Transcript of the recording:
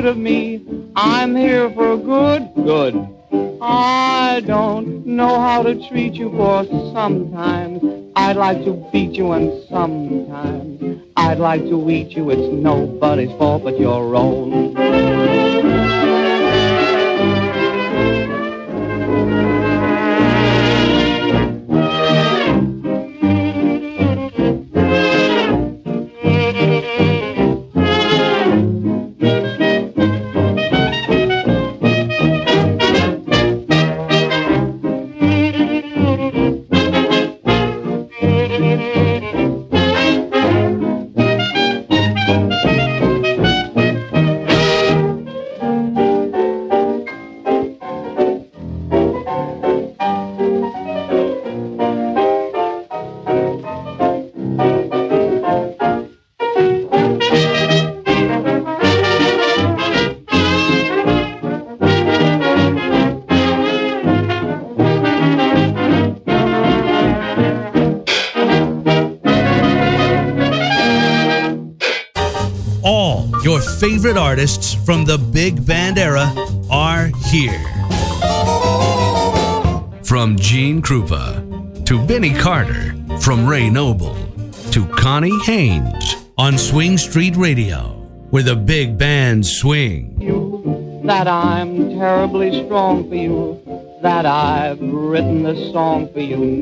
rid of me. I'm here for good. I don't know how to treat you, for sometimes I'd like to beat you, and sometimes I'd like to eat you. It's nobody's fault but your own. Your favorite artists from the big band era are here. From Gene Krupa to Benny Carter, from Ray Noble to Connie Haynes on Swing Street Radio, where the big band swing. You, that I'm terribly strong for you, that I've written this song for you.